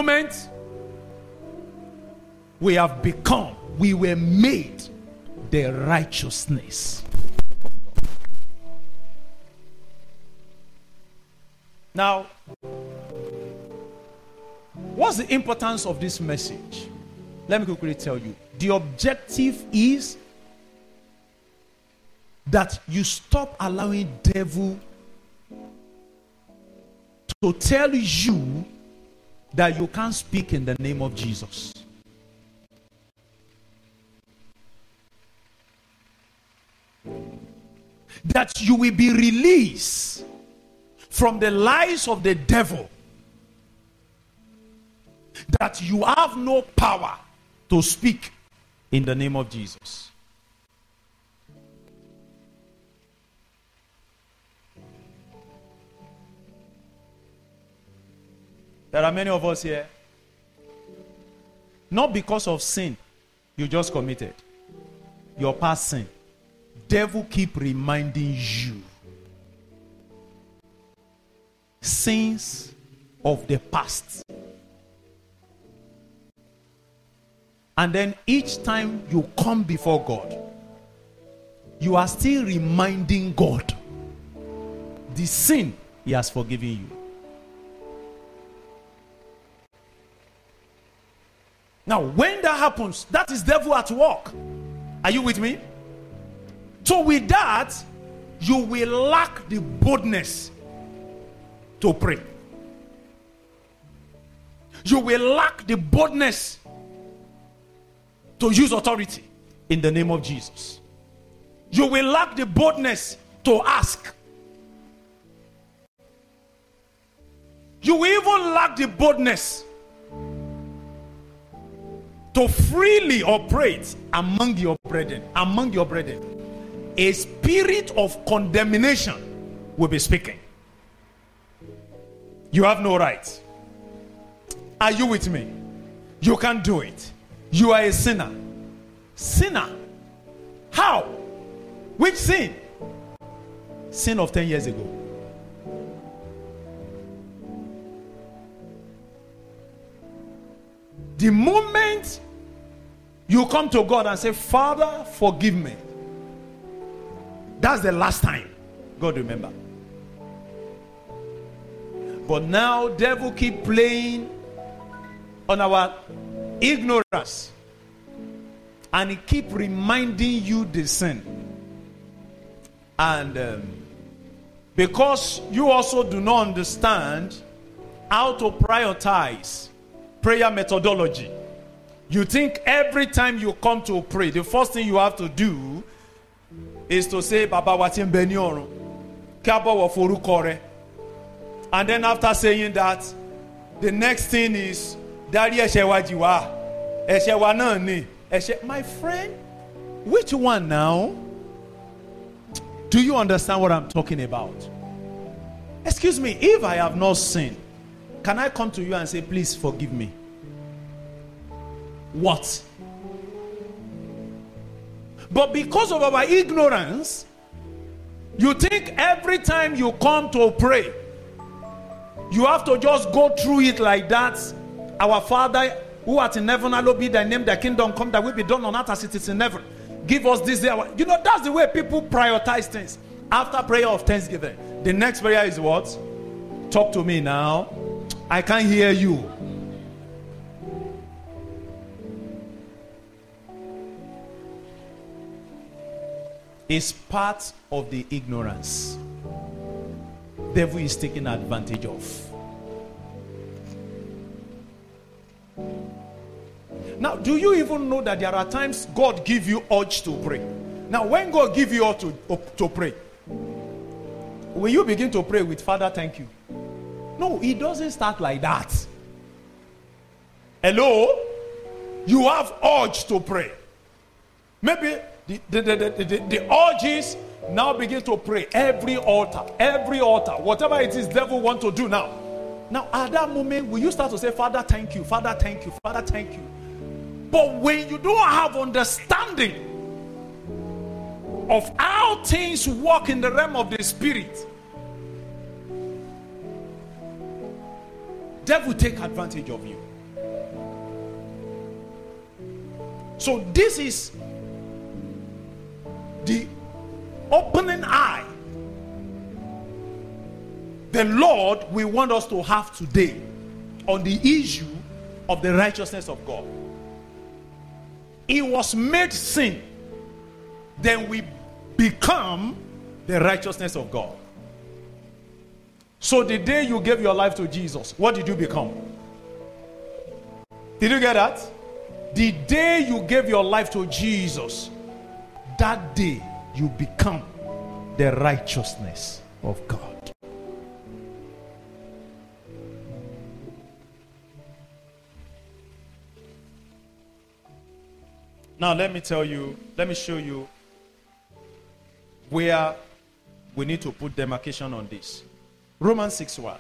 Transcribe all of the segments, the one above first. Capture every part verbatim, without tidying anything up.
moment, we have become, we were made the righteousness. Now, what's the importance of this message? Let me quickly tell you. The objective is that you stop allowing devil to tell you that you can't speak in the name of Jesus. That you will be released from the lies of the devil. That you have no power to speak in the name of Jesus. There are many of us here, not because of sin you just committed, your past sin. Devil keep reminding you sins of the past. And then each time you come before God, you are still reminding God the sin he has forgiven you. Now, when that happens, that is devil at work. Are you with me? So with that, you will lack the boldness to pray. You will lack the boldness to use authority in the name of Jesus. You will lack the boldness to ask. You will even lack the boldness to freely operate among your brethren. Among your brethren. A spirit of condemnation will be speaking. You have no right. Are you with me? You can't do it. You are a sinner. Sinner. How? Which sin? Sin of ten years ago. The moment you come to God and say, Father, forgive me, that's the last time God remember. But now devil keep playing on our ignorance, and he keep reminding you the sin. And um, because you also do not understand how to prioritize prayer methodology, you think every time you come to pray, the first thing you have to do is to say, Baba watim benyoru, kabo wa forukore. And then after saying that, the next thing is, Dari eshewa jiwa, eshewa nani, eshe. My friend, which one now? Do you understand what I'm talking about? Excuse me, if I have not sinned, can I come to you and say, please forgive me? What? But because of our ignorance, you think every time you come to pray, you have to just go through it like that. Our Father who art in heaven, hallowed be thy name, thy kingdom come, that will be done on earth as it is in heaven. Give us this day our... You know, that's the way people prioritize things. After prayer of thanksgiving, the next prayer is what? Talk to me now. I can't hear you. It's part of the ignorance devil is taking advantage of. Now, do you even know that there are times God give you urge to pray? Now, when God give you urge to, to pray, will you begin to pray with Father, thank you? No, it doesn't start like that. Hello? You have urge to pray. Maybe the, the, the, the, the, the urge is now begin to pray. Every altar, every altar, whatever it is devil want to do now. Now, at that moment, will you start to say, Father, thank you, Father, thank you, Father, thank you. But when you don't have understanding of how things work in the realm of the spirit, devil take advantage of you. So this is the opening eye the Lord will want us to have today on the issue of the righteousness of God. It was made sin, then we become the righteousness of God. So the day you gave your life to Jesus, what did you become? Did you get that? The day you gave your life to Jesus, that day you become the righteousness of God. Now let me tell you, let me show you where we need to put demarcation on this. Romans six one.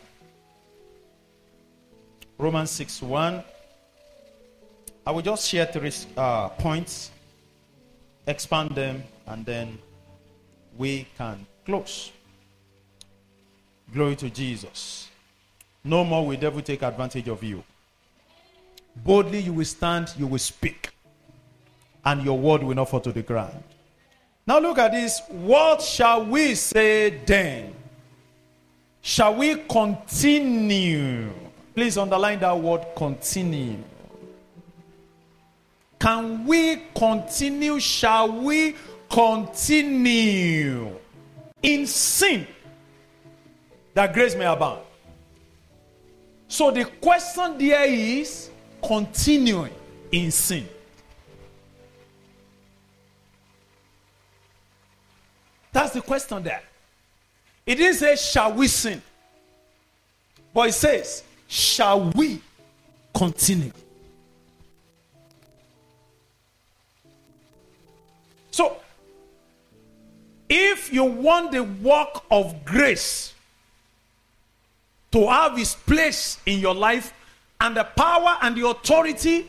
Romans six one. I will just share three uh, points, expand them, and then we can close. Glory to Jesus. No more will devil take advantage of you. Boldly you will stand, you will speak, and your word will not fall to the ground. Now look at this. What shall we say then? Shall we continue? Please underline that word, continue. Can we continue? Shall we continue in sin that grace may abound? So the question there is continuing in sin. That's the question there. It didn't say, shall we sin? But it says, shall we continue? So, if you want the work of grace to have its place in your life, and the power and the authority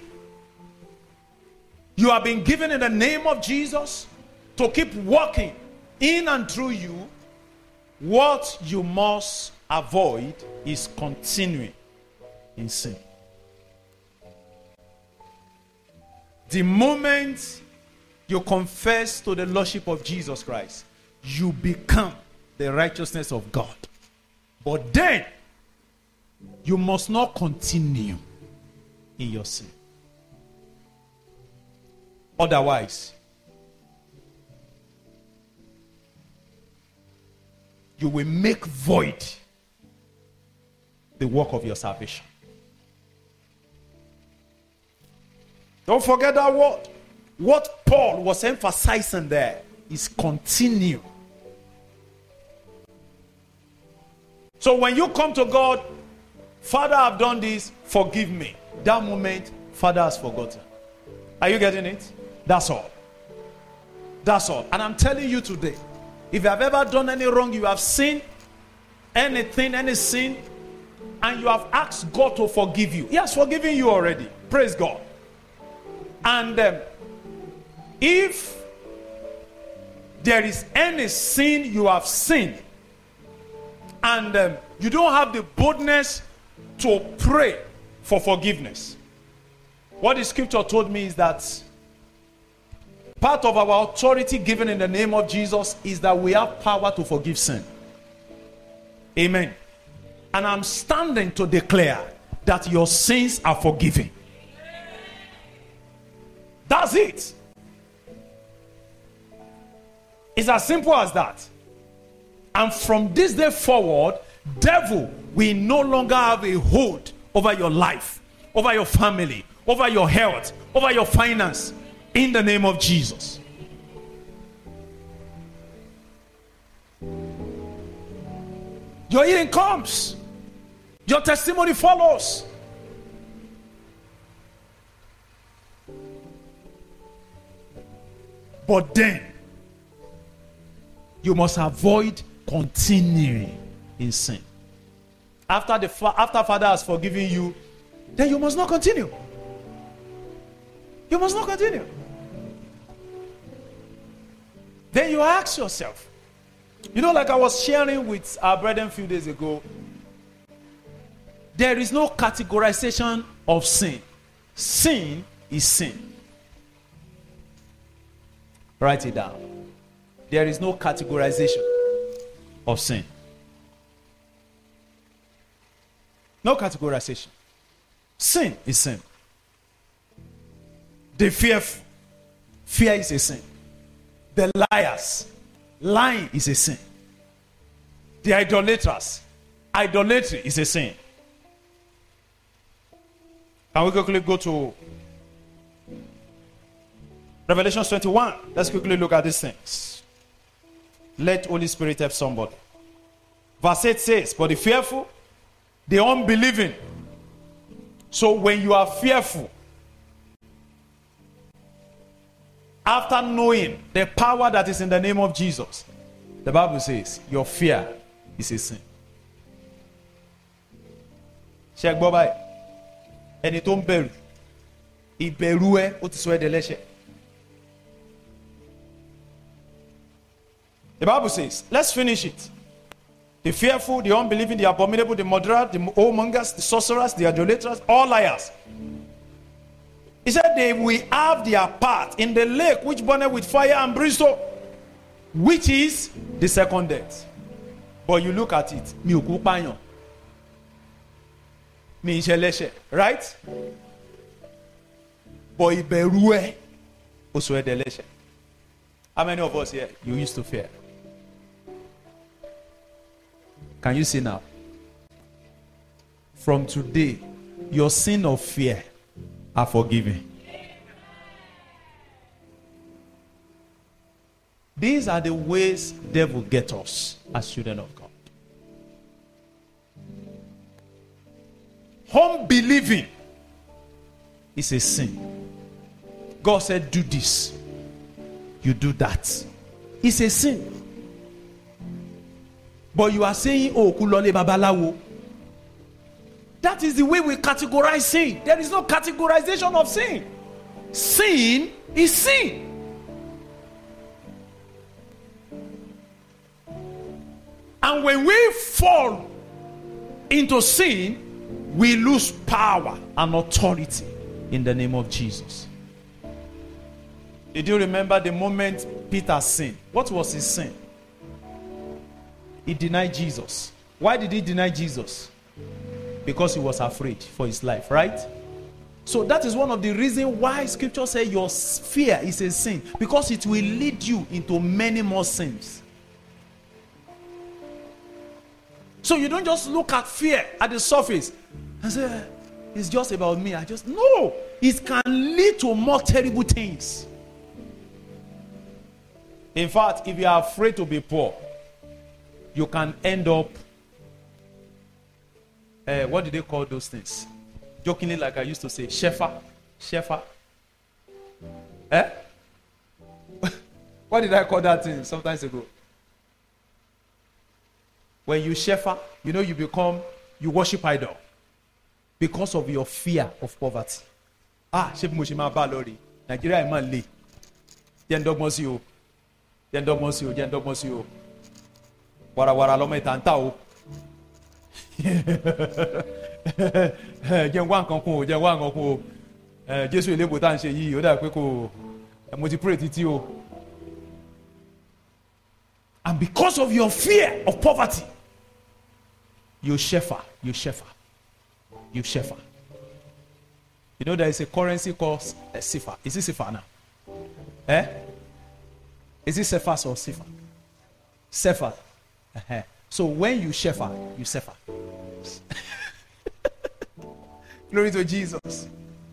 you have been given in the name of Jesus to keep working in and through you, what you must avoid is continuing in sin. The moment you confess to the Lordship of Jesus Christ, you become the righteousness of God. But then, you must not continue in your sin. Otherwise, you will make void the work of your salvation. Don't forget that word. What Paul was emphasizing there is continue. So when you come to God, Father, I've done this, forgive me. That moment, Father has forgotten. Are you getting it? That's all. That's all. And I'm telling you today, if you have ever done any wrong, you have sinned, anything, any sin, and you have asked God to forgive you, He has forgiven you already. Praise God. And um, if there is any sin you have sinned, and um, you don't have the boldness to pray for forgiveness, what the scripture told me is that part of our authority given in the name of Jesus is that we have power to forgive sin. Amen. And I'm standing to declare that your sins are forgiven. That's it. It's as simple as that. And from this day forward, devil will no longer have a hold over your life, over your family, over your health, over your finance, in the name of Jesus. Your healing comes. Your testimony follows. But then, you must avoid continuing in sin. After the fa- after Father has forgiven you, then you must not continue. You must not continue. Then you ask yourself, you know, like I was sharing with our brethren a few days ago, there is no categorization of sin. Sin is sin. Write it down. There is no categorization of sin. No categorization. Sin is sin. The fearful, fear is a sin. The liars, lying is a sin. The idolaters, idolatry is a sin. Can we quickly go to Revelation twenty-one? Let's quickly look at these things. Let Holy Spirit help somebody. Verse eight says, but the fearful, the unbelieving. So when you are fearful, after knowing the power that is in the name of Jesus, the Bible says your fear is a sin. Check Bobby. Ẹni tó ń bẹ̀rù, ìbẹ̀rù ẹ ó ti sọ ẹ́ dẹlẹ́ṣẹ̀. The Bible says, let's finish it. The fearful, the unbelieving, the abominable, the murderer, the whoremongers, the sorcerers, the idolaters, all liars. He said they will have their part in the lake which burneth with fire and brimstone, which is the second death. But you look at it, mi ò kú pààyàn, mi ṣe lẹ́ṣẹ̀, right? But ìbẹ̀rù ẹ ó sọ ẹ́ dẹlẹ́ṣẹ̀. How many of us here you used to fear? Can you see now? From today, your sin of fear are forgiven. These are the ways devil get us as children of God. Unbelieving is a sin. God said, do this. You do that. It's a sin. But you are saying, oh, kulole babalawo. That is the way we categorize sin. There is no categorization of sin. Sin is sin. And when we fall into sin, we lose power and authority in the name of Jesus. Did you remember the moment Peter sinned? What was his sin? He denied Jesus. Why did he deny Jesus? Because he was afraid for his life, right? So that is one of the reasons why scripture says your fear is a sin. Because it will lead you into many more sins. So you don't just look at fear at the surface and say, it's just about me. I just, no. It can lead to more terrible things. In fact, if you are afraid to be poor, you can end up, uh, what do they call those things? Jokingly, like I used to say, shefa, shefa. Eh? What did I call that thing sometimes ago? When you shefa, you know you become, you worship idol because of your fear of poverty. Ah, shefu moshima ba lori. Nigeria man le. Yen dogmo si o. Yen dogmo si o. Yen dogmo si o. Wara wara lo meta nta o. Yen wa nkan kun o, yen wa nkan kun o. Eh Jesu elebo ta nse yi, o da pe ko mo ti pray titi o. And because of your fear of poverty, you shefa, you shefa, you shefa. You know there is a currency called uh, Sifa. Is it Sifa now? Eh? Is it Cephas or Sifa? Sefa. Uh-huh. So when you shefa, you sefa. Glory to Jesus.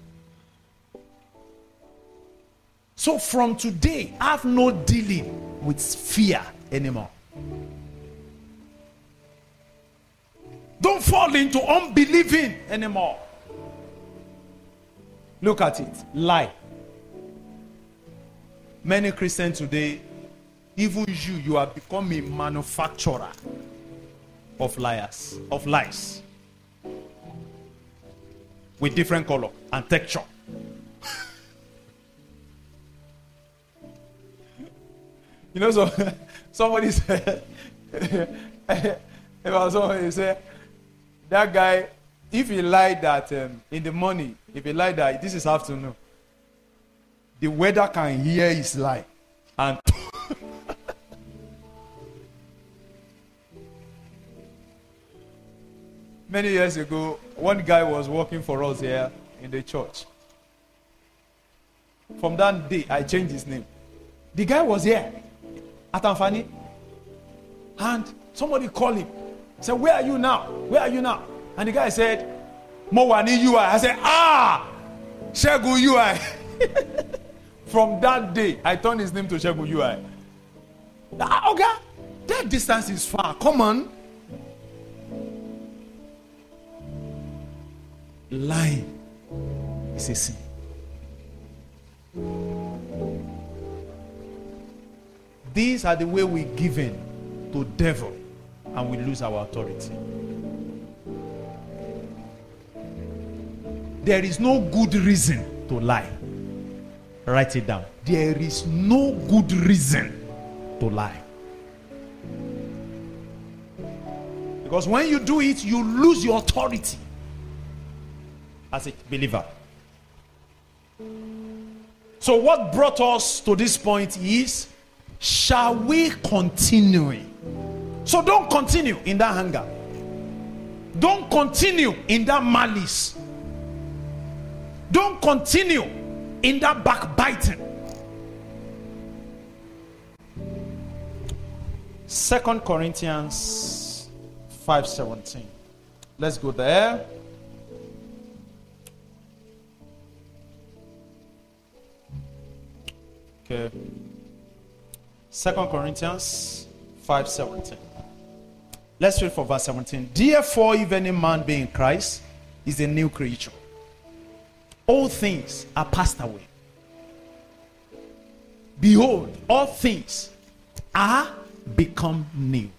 So from today, have no dealing with fear anymore. Don't fall into unbelieving anymore. Look at it. Lie. Many Christians today, even you, you have become a manufacturer of liars, of lies. With different color and texture. You know, so somebody said, about somebody said, that guy, if he lied that um, in the morning, if he lied that this is afternoon, the weather can hear his lie Many years ago, one guy was working for us here in the church. From that day, I changed his name. The guy was here at Amfani, and somebody called him. Said, "Where are you now? Where are you now?" And the guy said, "Mowani U I." I said, "Ah, Shegu U I." From that day, I turned his name to Shegu U I. Ah, okay, that distance is far. Come on. Lying is a sin. These are the way we give in to devil and we lose our authority. There is no good reason to lie. Write it down. There is no good reason to lie. Because when you do it, you lose your authority as a believer. So what brought us to this point is, shall we continue? So don't continue in that anger. Don't continue in that malice. Don't continue in that backbiting. Second Corinthians five seventeen. Let's go there. Okay. Second Corinthians five seventeen. Let's read for verse seventeen. Therefore, if any man be in Christ, is a new creature. All things are passed away. Behold, all things are become new.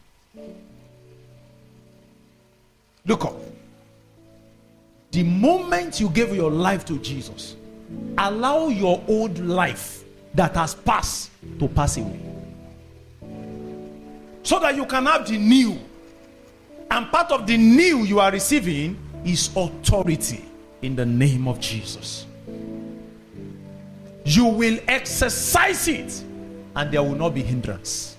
Look up. The moment you give your life to Jesus, allow your old life that has passed to pass away, so that you can have the new. And part of the new you are receiving is authority in the name of Jesus. You will exercise it and there will not be hindrance.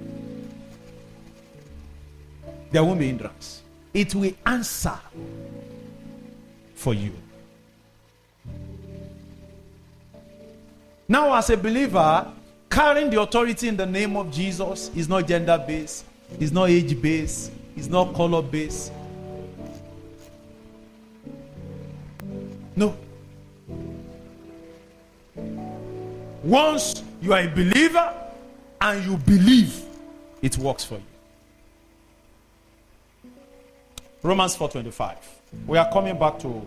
There won't be hindrance. It will answer for you. Now, as a believer, carrying the authority in the name of Jesus is not gender-based, it's not age-based, it's not color-based. No. Once you are a believer and you believe, it works for you. Romans four twenty-five. We are coming back to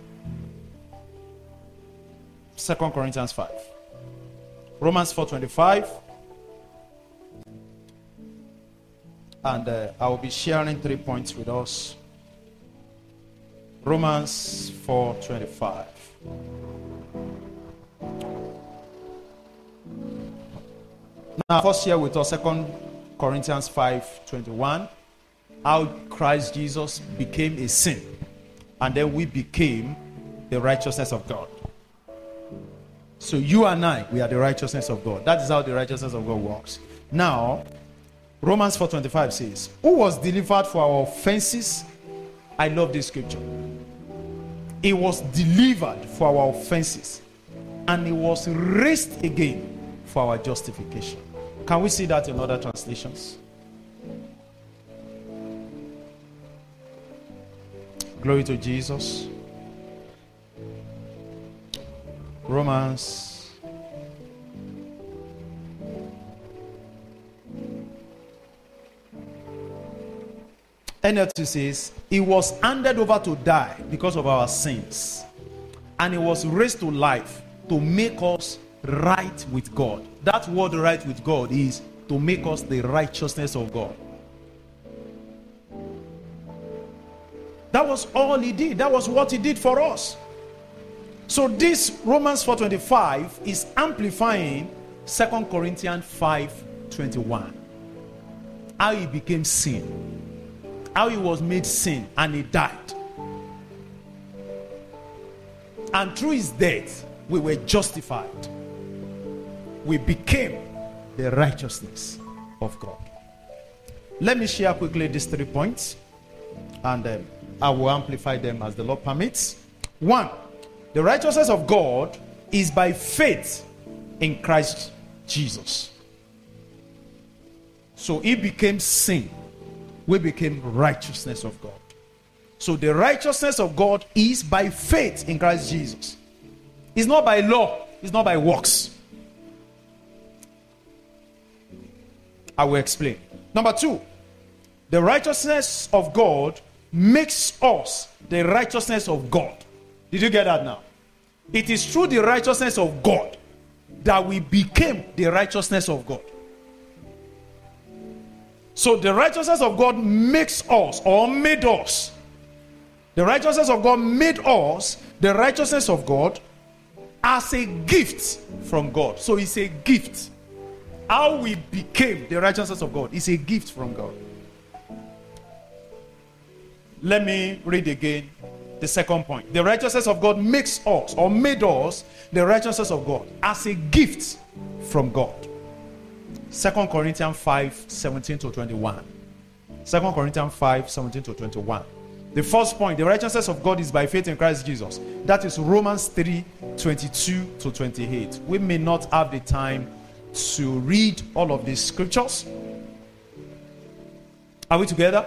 Second Corinthians five. Romans four twenty-five. And uh, I will be sharing three points with us. Romans four twenty-five. Now, first share with us Second Corinthians five twenty-one. How Christ Jesus became a sin, and then we became the righteousness of God. So you and I, we are the righteousness of God. That is how the righteousness of God works. Now, Romans four twenty-five says, who was delivered for our offenses? I love this scripture. He was delivered for our offenses, and he was raised again for our justification. Can we see that in other translations? Glory to Jesus. Romans N L T says, he was handed over to die because of our sins, and he was raised to life to make us right with God. That word right with God is to make us the righteousness of God. That was all he did. That was what he did for us. So this Romans four twenty-five is amplifying Second Corinthians five twenty-one. How he became sin. How he was made sin and he died. And through his death, we were justified. We became the righteousness of God. Let me share quickly these three points, and um, I will amplify them as the Lord permits. One, the righteousness of God is by faith in Christ Jesus. So he became sin. We became righteousness of God. So the righteousness of God is by faith in Christ Jesus. It's not by law. It's not by works. I will explain. Number two, the righteousness of God makes us the righteousness of God. Did you get that now? It is through the righteousness of God that we became the righteousness of God. So the righteousness of God makes us, or made us. The righteousness of God made us the righteousness of God as a gift from God. So it's a gift. How we became the righteousness of God is a gift from God. Let me read again the second point. The righteousness of God makes us, or made us, the righteousness of God as a gift from God. Second Corinthians five, seventeen to twenty-one. Second Corinthians five, seventeen to twenty-one. The first point, the righteousness of God is by faith in Christ Jesus. That is Romans three, twenty-two to twenty-eight. We may not have the time to read all of these scriptures. Are we together?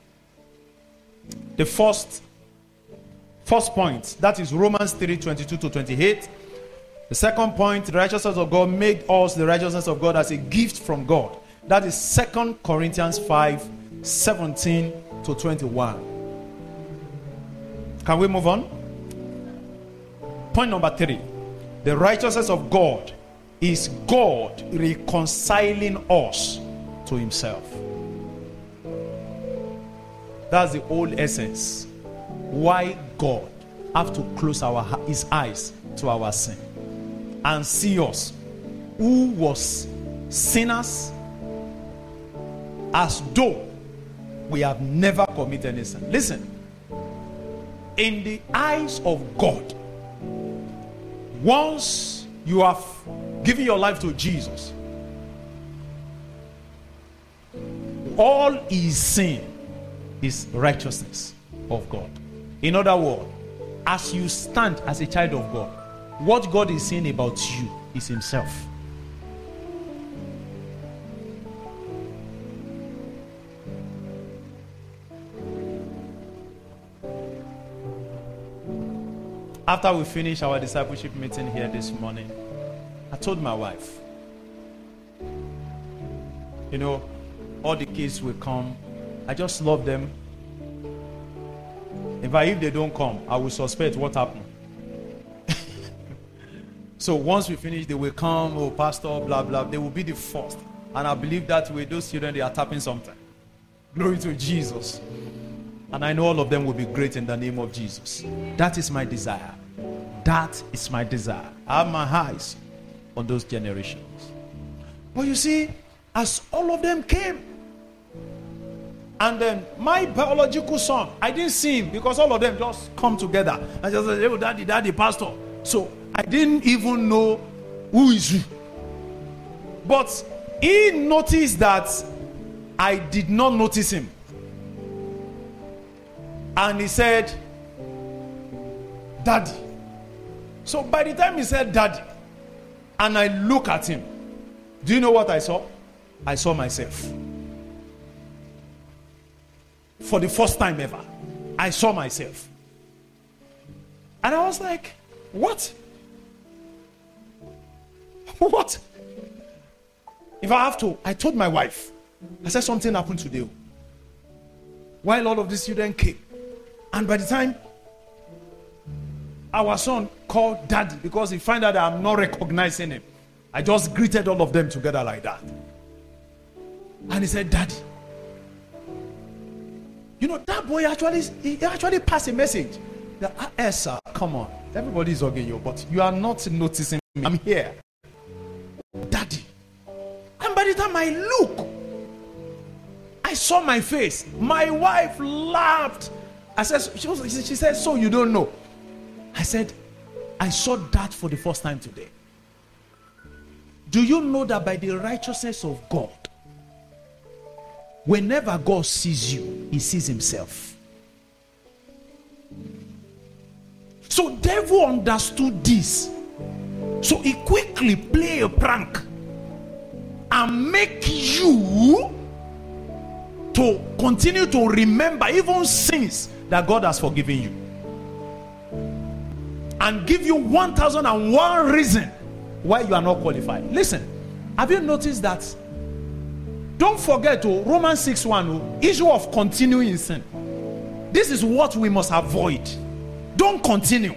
The first, first point, that is Romans three, twenty-two to twenty-eight. The second point, the righteousness of God made us the righteousness of God as a gift from God. That is Second Corinthians five, seventeen to twenty-one. Can we move on? Point number three. The righteousness of God is God reconciling us to himself. That's the whole essence. Why God have to close our his eyes to our sin and see us who was sinners as though we have never committed any sin. Listen, in the eyes of God, once you have given your life to Jesus, all his sin is righteousness of God. In other words, as you stand as a child of God, what God is saying about you is himself. After we finished our discipleship meeting here this morning, I told my wife, you know, all the kids will come. I just love them. In fact, if they don't come, I will suspect what happened. So once we finish, they will come, oh, pastor, blah, blah. They will be the first. And I believe that way, those children, they are tapping something. Glory to Jesus. And I know all of them will be great in the name of Jesus. That is my desire. That is my desire. I have my eyes on those generations. But you see, as all of them came, and then my biological son, I didn't see him because all of them just come together and just say, oh, daddy, daddy, pastor. So I didn't even know who is who. But he noticed that I did not notice him. And he said, daddy. So by the time he said daddy, and I look at him, do you know what I saw? I saw myself. For the first time ever, I saw myself. And I was like, what? What? If I have to, I told my wife, I said something happened today. While all of these children came. And by the time our son called daddy, because he found out that I'm not recognizing him, I just greeted all of them together like that. And he said, daddy. You know, that boy actually, he actually passed a message. That, ah, eh, sir, come on. Everybody is okay, you, but you are not noticing me. I'm here. Daddy. And by the time I look, I saw my face. My wife laughed. I said, she, was, she said, so you don't know. I said, I saw that for the first time today. Do you know that by the righteousness of God, whenever God sees you, he sees himself? So devil understood this. So he quickly play a prank and make you to continue to remember even sins that God has forgiven you, and give you one thousand and one reason why you are not qualified. Listen, have you noticed that? Don't forget to Romans six one, issue of continuing in sin. This is what we must avoid. Don't continue,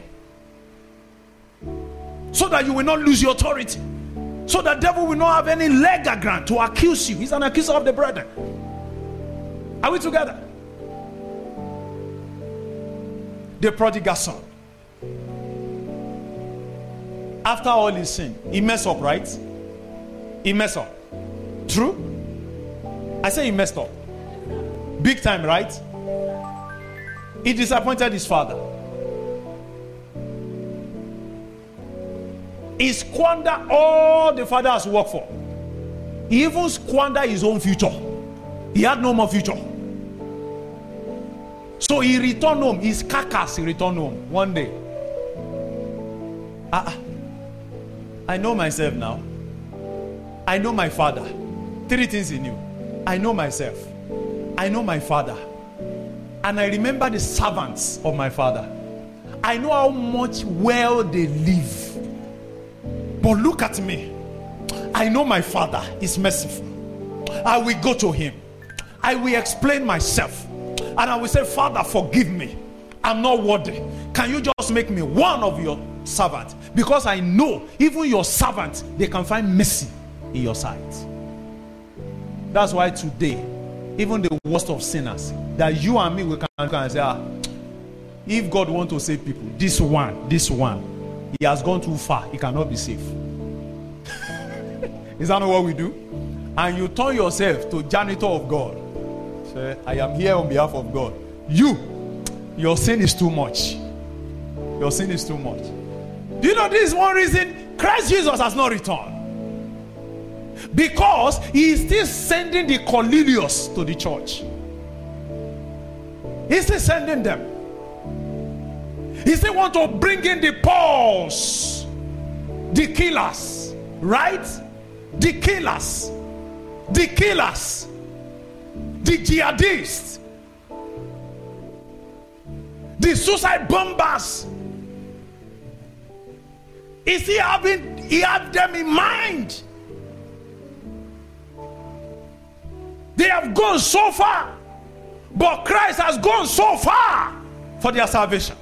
so that you will not lose your authority, so that the devil will not have any legal ground to accuse you. He's an accuser of the brethren. Are we together? The prodigal son, after all his sin, he messed up, right? He messed up. True? I say he messed up. Big time, right? He disappointed his father. He squandered all the father has worked for. He even squandered his own future. He had no more future. So he returned home. His carcass, he returned home one day. Ah, I know myself now. I know my father. Three things he knew. I know myself. I know my father. And I remember the servants of my father. I know how much well they live. But look at me. I know my father is merciful. I will go to him. I will explain myself. And I will say, Father, forgive me. I'm not worthy. Can you just make me one of your servants? Because I know even your servants, they can find mercy in your sight. That's why today, even the worst of sinners, that you and me, we can, can say, ah, if God wants to save people, this one, this one, he has gone too far. He cannot be saved. Is that not what we do? And you turn yourself to janitor of God. Say, I am here on behalf of God. You, your sin is too much. Your sin is too much. Do you know this is one reason Christ Jesus has not returned? Because he is still sending the Cornelius to the church. He's still sending them. He still want to bring in the Pauls, the killers, right? The killers, the killers, the jihadists, the suicide bombers. Is he having, he have them in mind? They have gone so far, but Christ has gone so far for their salvation.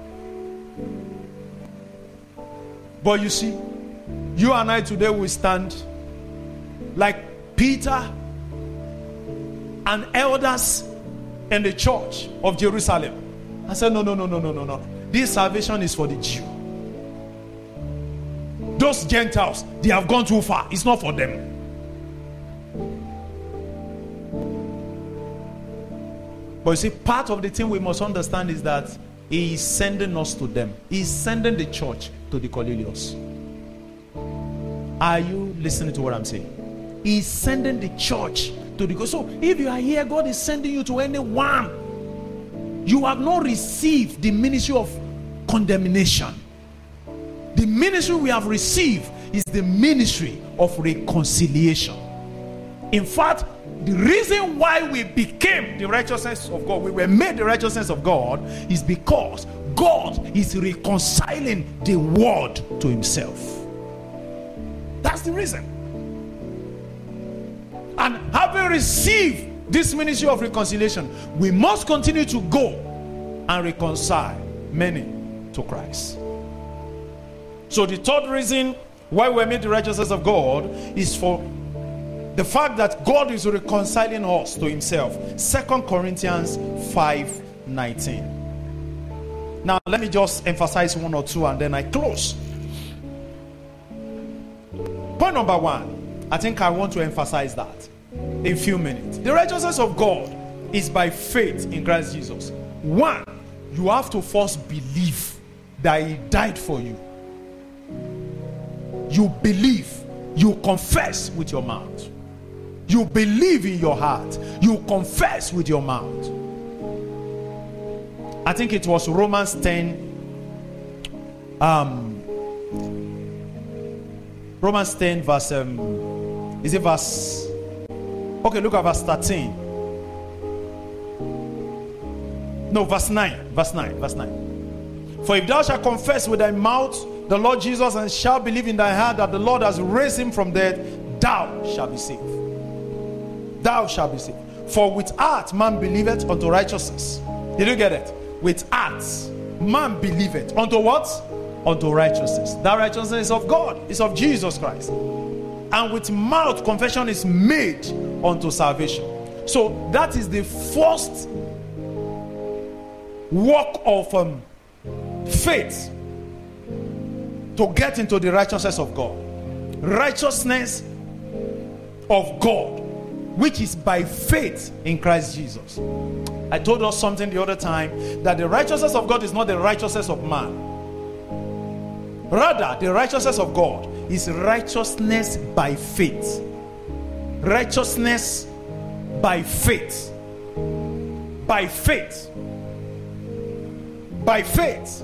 But you see, you and I today will stand like Peter and elders in the church of Jerusalem. I said, no, no, no, no, no, no, no. This salvation is for the Jew. Those Gentiles, they have gone too far. It's not for them. But you see, part of the thing we must understand is that he is sending us to them. He is sending the church to the Cornelius. Are you listening to what I'm saying? He is sending the church to the... So if you are here, God is sending you to anyone. You have not received the ministry of condemnation. The ministry we have received is the ministry of reconciliation. In fact, the reason why we became the righteousness of God, we were made the righteousness of God, is because God is reconciling the world to himself. That's the reason. And having received this ministry of reconciliation, we must continue to go and reconcile many to Christ. So the third reason why we're made the righteousness of God is for the fact that God is reconciling us to himself. Second Corinthians five nineteen. Now let me just emphasize one or two and then I close. Point number one, I think I want to emphasize that in a few minutes. The righteousness of God is by faith in Christ Jesus. One, you have to first believe that he died for you. You believe, you confess with your mouth. You believe in your heart, you confess with your mouth. I think it was Romans ten Um, Romans ten, verse, um, is it verse? Okay, look at verse thirteen. No, verse nine. Verse nine. Verse nine. For if thou shalt confess with thy mouth the Lord Jesus and shalt believe in thy heart that the Lord has raised him from death, thou shalt be saved. Thou shalt be saved. For with heart man believeth unto righteousness. Did you get it? With heart man believeth unto what? Unto righteousness. That righteousness is of God, is of Jesus Christ. And with mouth confession is made unto salvation. So that is the first work of um, faith to get into the righteousness of God. Righteousness of God, which is by faith in Christ Jesus. I told us something the other time, that the righteousness of God is not the righteousness of man. Rather, the righteousness of God is righteousness by faith. Righteousness by faith. By faith. By faith.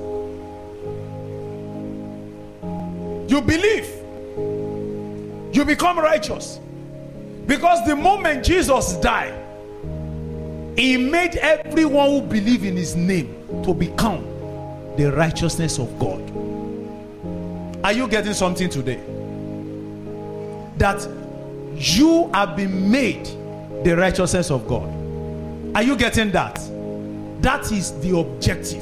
You believe. You become righteous. Because the moment Jesus died, he made everyone who believes in his name to become the righteousness of God. Are you getting something today? That you have been made the righteousness of God. Are you getting that? That is the objective.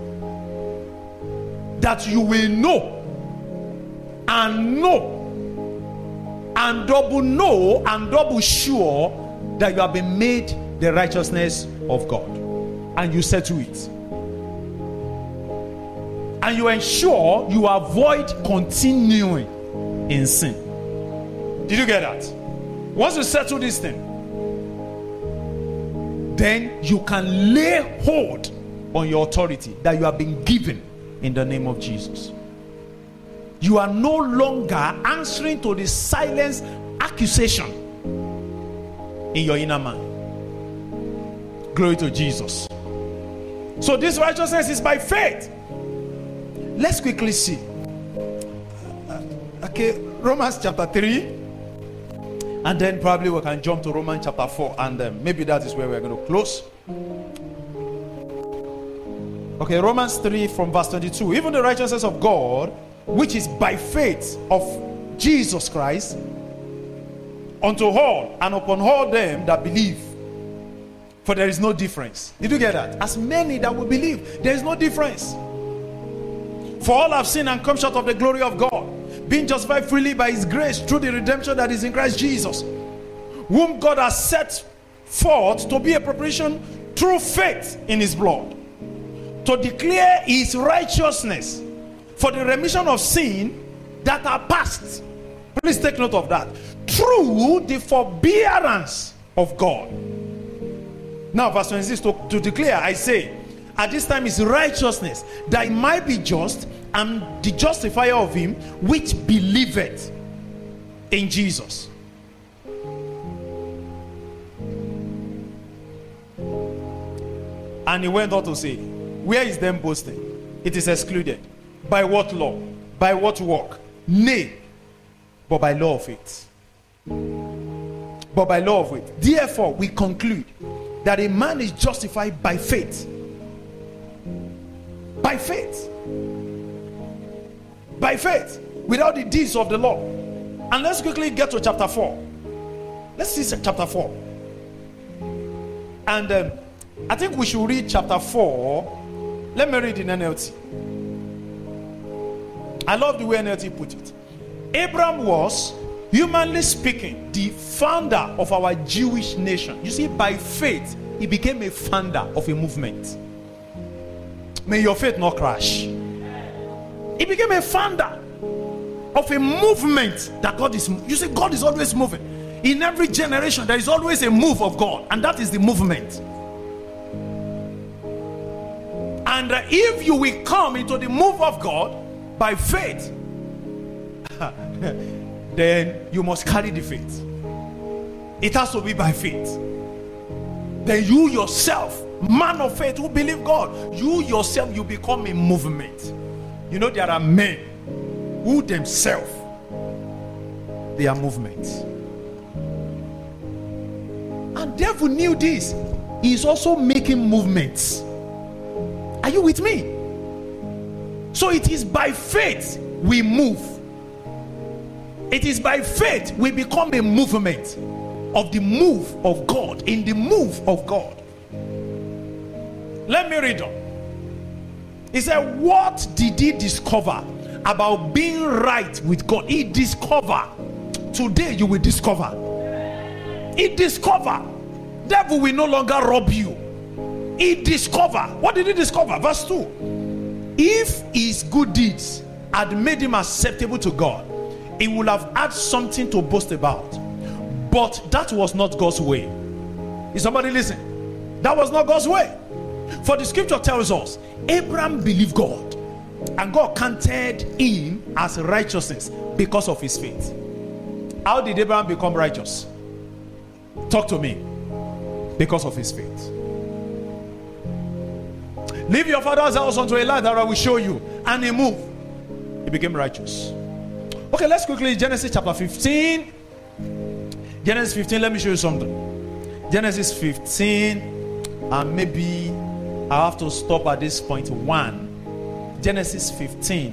That you will know and know and double know and double sure that you have been made the righteousness of God, and you settle it, and you ensure you avoid continuing in sin. Did you get that? Once you settle this thing, then you can lay hold on your authority that you have been given in the name of Jesus. You are no longer answering to the silent accusation in your inner man. Glory to Jesus. So this righteousness is by faith. Let's quickly see. Okay, Romans chapter three, and then probably we can jump to Romans chapter four, and um, maybe that is where we're going to close. Okay, Romans three from verse twenty-two. Even the righteousness of God, which is by faith of Jesus Christ, unto all and upon all them that believe. For there is no difference. Did you get that? As many that will believe, there is no difference. For all have sinned and come short of the glory of God, being justified freely by his grace through the redemption that is in Christ Jesus, whom God has set forth to be a preparation through faith in his blood, to declare his righteousness for the remission of sin that are past. Please take note of that. Through the forbearance of God. Now verse twenty-six, to, to declare, I say, at this time is righteousness, that it might be just, and the justifier of him which believeth in Jesus. And he went on to say, where is them boasting? It is excluded. By what law? By what work? Nay, but by law of faith. But by law of faith. Therefore, we conclude that a man is justified by faith. By faith. By faith. Without the deeds of the law. And let's quickly get to chapter four. Let's see chapter four. And um, I think we should read chapter four. Let me read in N L T. I love the way N L T put it. Abraham was, humanly speaking, the founder of our Jewish nation. You see, by faith, he became a founder of a movement. May your faith not crash. He became a founder of a movement that God is. You see, God is always moving. In every generation, there is always a move of God, and that is the movement. And uh, if you will come into the move of God by faith, then you must carry the faith. It has to be by faith. Then you yourself, man of faith who believe God, you yourself, you become a movement. You know, there are men who themselves, they are movements. And devil knew this. He is also making movements. Are you with me? So it is by faith we move. It is by faith we become a movement of the move of God, in the move of God. Let me read on. He said, what did he discover about being right with God? He discovered. Today you will discover. He discovered. Devil will no longer rob you. He discovered. What did he discover? Verse two. If his good deeds had made him acceptable to God, he would have had something to boast about. But that was not God's way. Is somebody listening? That was not God's way. For the scripture tells us, Abraham believed God, and God counted him as righteousness because of his faith. How did Abraham become righteous? Talk to me. Because of his faith. Leave your father's house unto a life that I will show you. And he moved. He became righteous. Okay, let's quickly, Genesis chapter fifteen. Genesis fifteen, let me show you something. Genesis fifteen, and maybe I have to stop at this point. One. Genesis fifteen.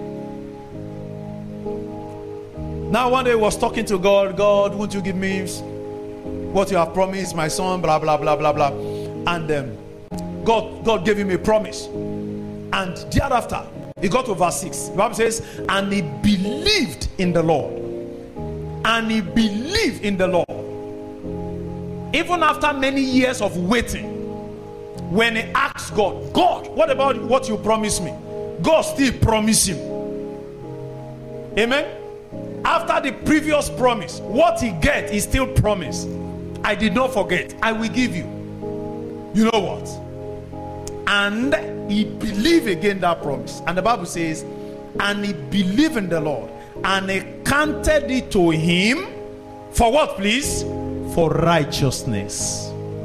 Now one day he was talking to God. God, won't you give me what you have promised, my son, blah, blah, blah, blah, blah. And um, God, God gave him a promise. And thereafter, he got to verse six. The Bible says, and he believed in the Lord. And he believed in the Lord. Even after many years of waiting, when he asked God, God, what about what you promised me? God still promised him. Amen? After the previous promise, what he get is still promised. I did not forget. I will give you. You know what? And he believed again that promise. And the Bible says, and he believed in the Lord, and he counted it to him for what, please? For righteousness.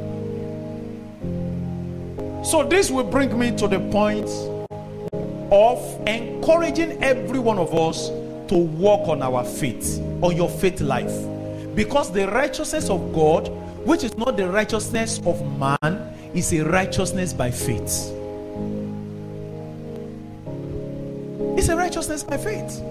So this will bring me to the point of encouraging every one of us to walk on our faith, on your faith life. Because the righteousness of God, which is not the righteousness of man, is a righteousness by faith. It's a righteousness by faith.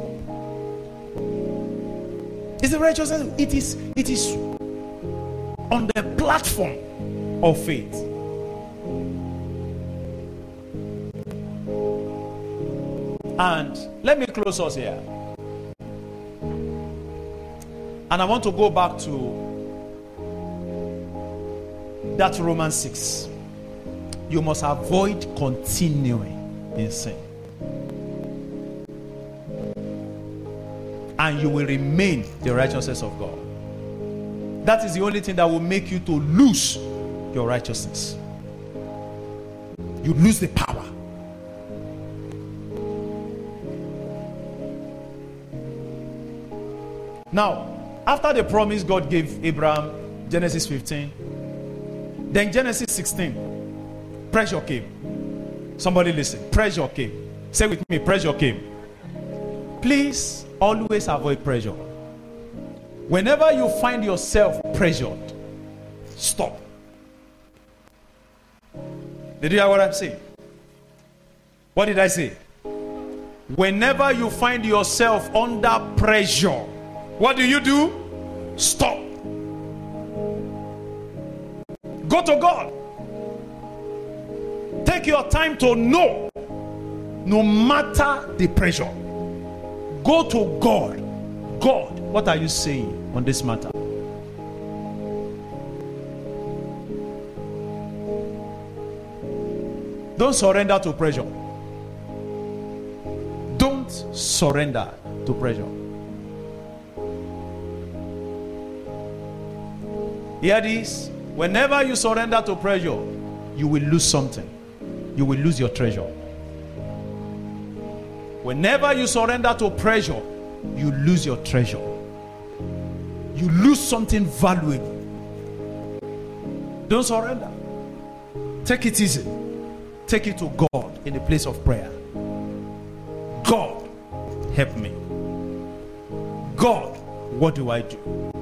It's a righteousness. It is, it is on the platform of faith. And let me close us here. And I want to go back to that Romans six. You must avoid continuing in sin, and you will remain the righteousness of God. That is the only thing that will make you to lose your righteousness. You lose the power. Now, after the promise God gave Abraham, Genesis fifteen, then Genesis sixteen, pressure came. Somebody listen. Pressure came. Say with me, pressure came. Please always avoid pressure. Whenever you find yourself pressured, stop. Did you hear what I'm saying? What did I say? Whenever you find yourself under pressure, what do you do? Stop. Go to God. Take your time to know. No matter the pressure, go to God. God, what are you saying on this matter? Don't surrender to pressure. Don't surrender to pressure. Hear this. Whenever you surrender to pressure, you will lose something. You will lose your treasure. Whenever you surrender to pressure, you lose your treasure. You lose something valuable. Don't surrender. Take it easy. Take it to God in the place of prayer. help me. God, what do I do?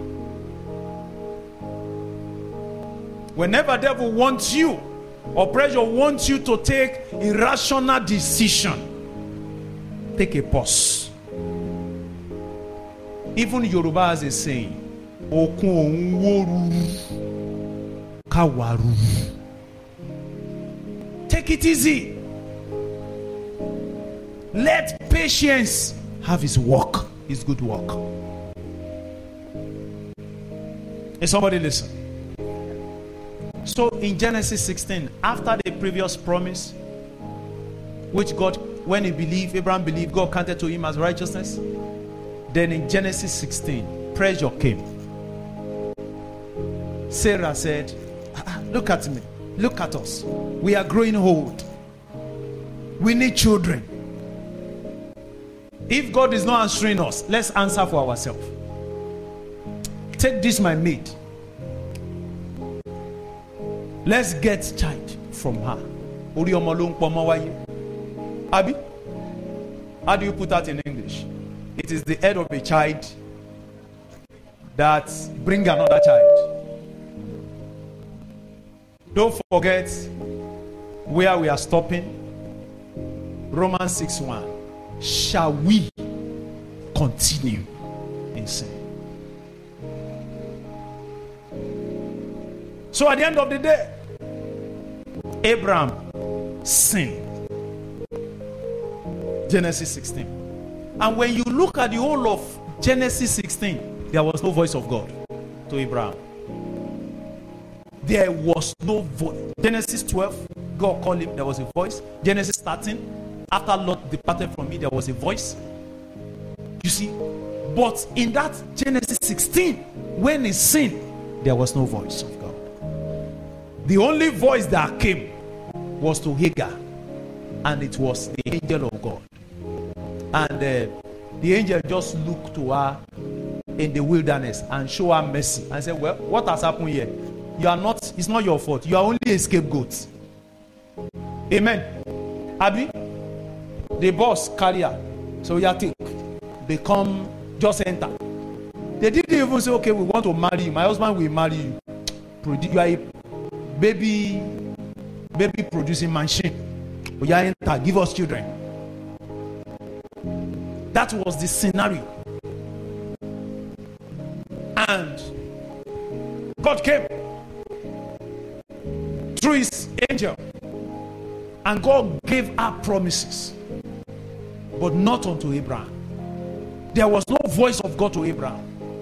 Whenever devil wants you or pressure wants you to take irrational decision, take a pause. Even Yoruba has a saying, Okun onworu kawaru. Take it easy. Let patience have his work, his good work. Is somebody listen? So in Genesis sixteen, after the previous promise, which God, when he believed, Abraham believed, God counted to him as righteousness. Then in Genesis sixteen, pressure came. Sarah said, ah, look at me, look at us. We are growing old. We need children. If God is not answering us, let's answer for ourselves. Take this, my maid. Let's get child from her. Abi? How do you put that in English? It is the head of a child that bring another child. Don't forget where we are stopping. Romans six one. Shall we continue in sin? So at the end of the day, Abraham sinned. Genesis sixteen. And when you look at the whole of Genesis sixteen, there was no voice of God to Abraham. There was no voice. Genesis twelve, God called him, there was a voice. Genesis thirteen, after Lot departed from me, there was a voice. You see? But in that Genesis sixteen, when he sinned, there was no voice of God. The only voice that came was to Hagar, and it was the angel of God. And uh, the angel just looked to her in the wilderness and showed her mercy and said, well, what has happened here? You are not, it's not your fault. You are only a scapegoat. Amen. Abi, the boss carrier, so you take, they come, just enter. They didn't even say, okay, we want to marry you. My husband will marry you. You are a baby, baby producing machine. We are enter, give us children. That was the scenario. And God came through his angel, and God gave her promises, but not unto Abraham. There was no voice of God to Abraham.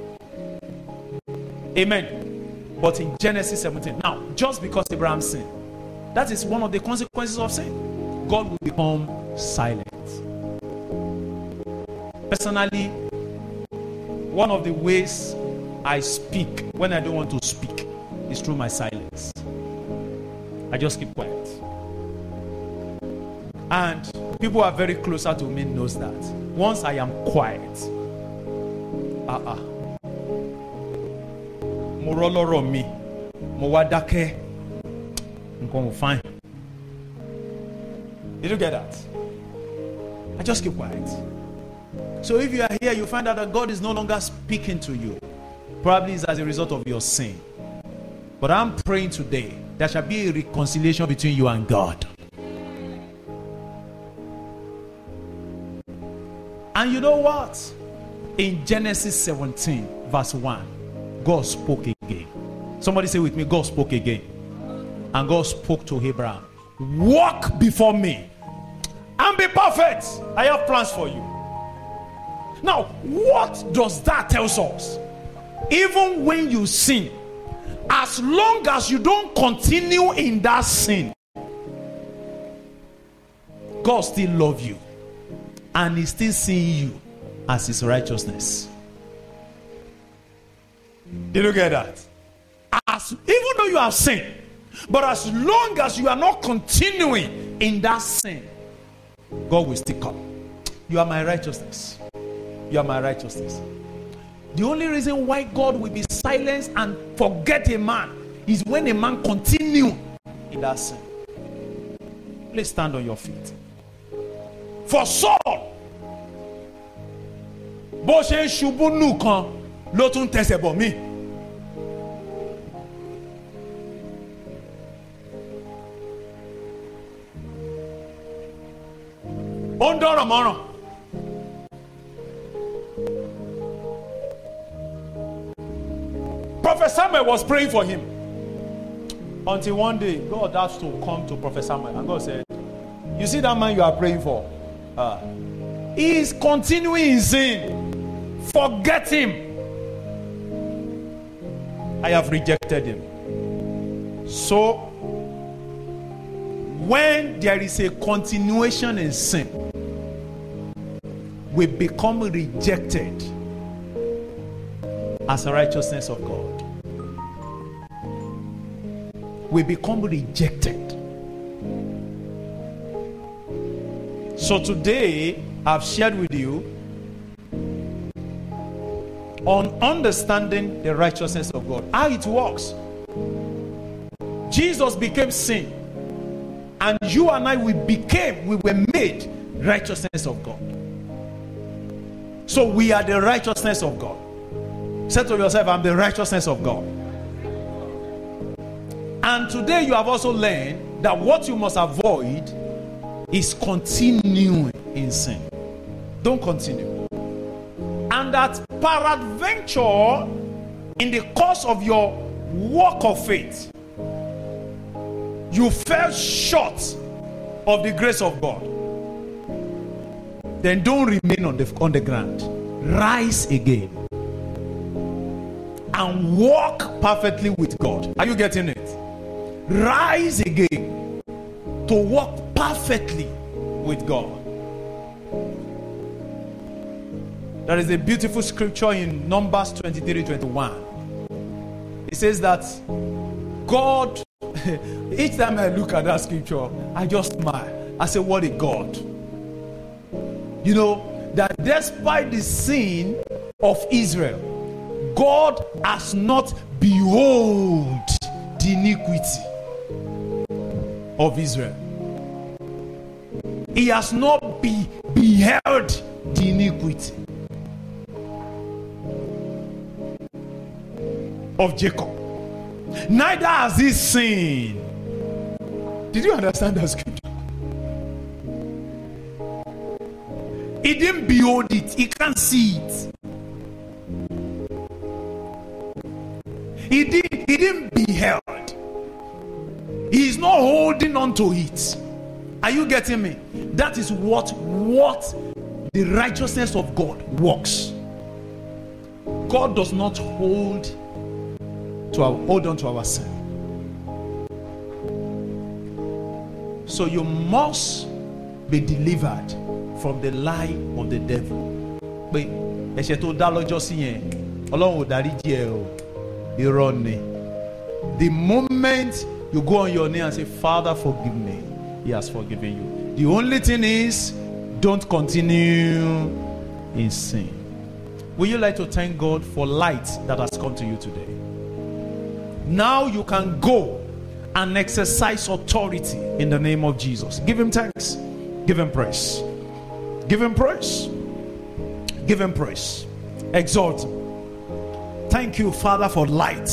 Amen. But in Genesis seventeen, now, just because Abraham sinned, that is one of the consequences of sin. God will become silent. Personally, one of the ways I speak when I don't want to speak is through my silence. I just keep quiet. And people who are very closer to me knows that. Once I am quiet, uh-uh. Moroloro mi, mowadake, I'm fine. Did you get that? I just keep quiet. So if you are here, you find out that God is no longer speaking to you. Probably it's as a result of your sin. But I'm praying today, there shall be a reconciliation between you and God. And you know what? In Genesis seventeen, verse one, God spoke again. Somebody say with me, God spoke again. And God spoke to Abraham. Walk before me and be perfect. I have plans for you. Now, what does that tell us? Even when you sin, as long as you don't continue in that sin, God still loves you, and He's still seeing you as His righteousness. Did you get that? As, even though you have sinned, but as long as you are not continuing in that sin, God will still come. You are my righteousness. You are my righteousness. The only reason why God will be silenced and forget a man is when a man continues in that sin. Please stand on your feet. For Saul, bó ṣe ń ṣubú nù kan ló tún tẹsẹ̀ bọ̀ mí. ó ń dọ̀rọ̀ mọ́ràn. Prophet Samuel was praying for him until one day God has to come to Prophet Samuel and God said, you see that man you are praying for? Uh, he is continuing in sin. Forget him. I have rejected him. So, when there is a continuation in sin, we become rejected as a righteousness of God. We become rejected. So today, I've shared with you on understanding the righteousness of God, how it works. Jesus became sin, and you and I, we became, we were made righteousness of God. So we are the righteousness of God. Say to yourself, I'm the righteousness of God. And today you have also learned that what you must avoid is continuing in sin. Don't continue. And that peradventure, in the course of your walk of faith, you fell short of the grace of God, then don't remain on the, on the ground. Rise again and walk perfectly with God. Are you getting it? Rise again to walk perfectly with God. There is a beautiful scripture in Numbers twenty-three twenty-one. It says that God, each time I look at that scripture, I just smile. I say, what a God. You know, that despite the sin of Israel, God has not behold the iniquity of Israel. He has not be, beheld the iniquity of Jacob. Neither has he seen. Did you understand that scripture? He didn't behold it. He can't see it. He didn't, he didn't beheld. He is not holding on to it. Are you getting me? That is what, what the righteousness of God works. God does not hold to our, hold on to our sin. So you must be delivered from the lie of the devil. Pé ẹ̀ṣẹ̀ tó dá lọ́jọ́ sí yẹn, Ọlọ́run ò dáríjì ẹ́ o. Irọ́ ni. The moment you go on your knee and say, Father, forgive me, He has forgiven you. The only thing is, don't continue in sin. Would you like to thank God for light that has come to you today? Now you can go and exercise authority in the name of Jesus. Give Him thanks. Give Him praise. Give Him praise. Give Him praise. Exalt Him. Thank you, Father, for light.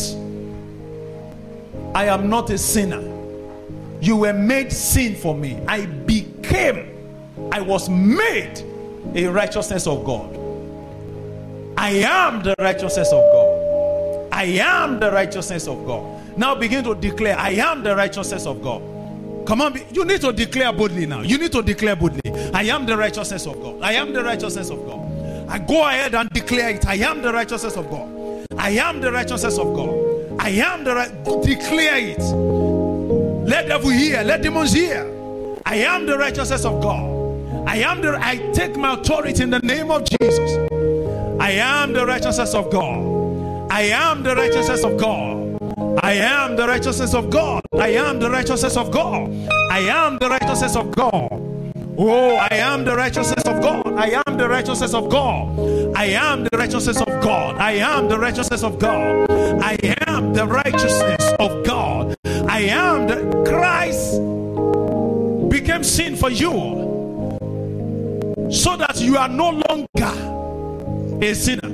I am not a sinner. You were made sin for me. I became, I was made a righteousness of God. I am the righteousness of God. I am the righteousness of God. Now begin to declare, I am the righteousness of God. Come on, you need to declare boldly now. You need to declare boldly. I am the righteousness of God. I am the righteousness of God. I go ahead and declare it. I am the righteousness of God. I am the righteousness of God. I am the right. Declare it. Let devil hear. Let demons hear. I am the righteousness of God. I am the. I take my authority in the name of Jesus. I am the righteousness of God. I am the righteousness of God. I am the righteousness of God. I am the righteousness of God. I am the righteousness of God. Oh, I am the righteousness of God. I am the righteousness of God. I am the righteousness of God. I am the righteousness of God. I am the righteousness of God. I am the Christ became sin for you, so that you are no longer a sinner.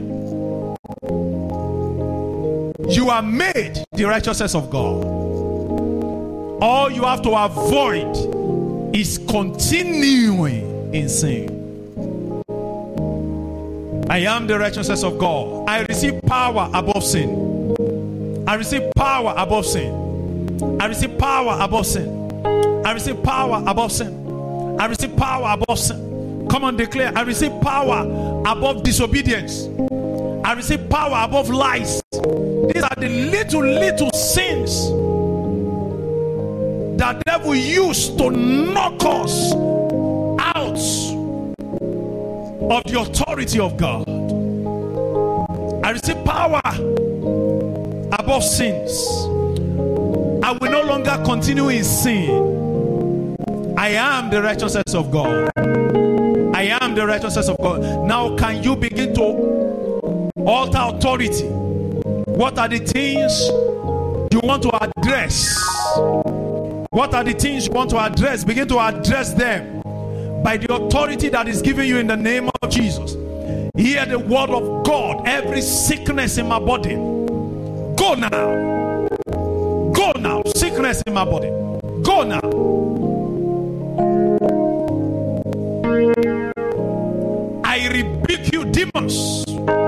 You are made the righteousness of God. All you have to avoid is continuing in sin. I am the righteousness of God. I receive power above sin. I receive power above sin. I receive power above sin. I receive power above sin. I receive power above sin. Come on, declare. I receive power above disobedience. I receive power above lies. These are the little, little sins that the devil used to knock us out of the authority of God. I receive power above sins. I will no longer continue in sin. I am the righteousness of God. I am the righteousness of God. Now can you begin to alter authority? What are the things you want to address? What are the things you want to address? Begin to address them by the authority that is given you in the name of Jesus. Hear the word of God. Every sickness in my body, go now. Go now. Sickness in my body, go now. I rebuke you, demons.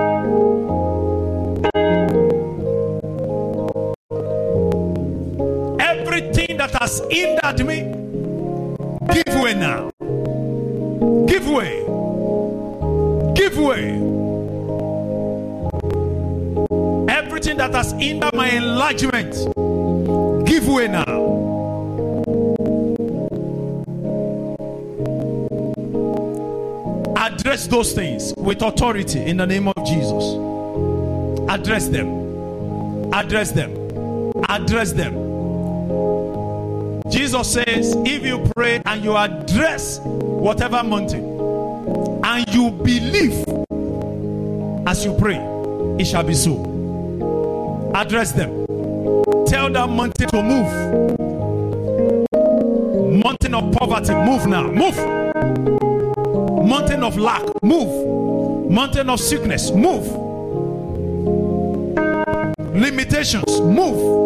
Everything that has hindered me, give way now. Give way. Give way. Everything that has hindered my enlargement, give way now. Address those things with authority in the name of Jesus. Address them. Address them. Address them. Jesus says, if you pray and you address whatever mountain and you believe as you pray, it shall be so. Address them. Tell that mountain to move. Mountain of poverty, move now. Move. Mountain of lack, move. Mountain of sickness, move. Limitations, move.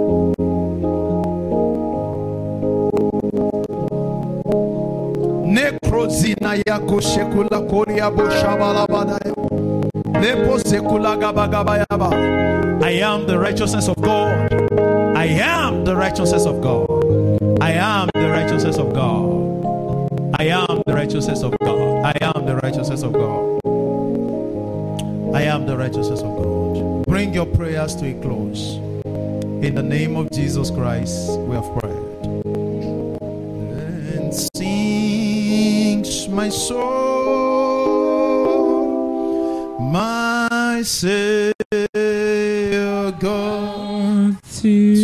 Necrozina yako shekula koria bo shabalabadaya. Lepo sekula gabagabayaba. I am the righteousness of God. I am the righteousness of God. I am the righteousness of God. I am the righteousness of God. I am the righteousness of God. I am the righteousness of God. Bring your prayers to a close. In the name of Jesus Christ, we have prayed. And sings my soul, my Savior God, to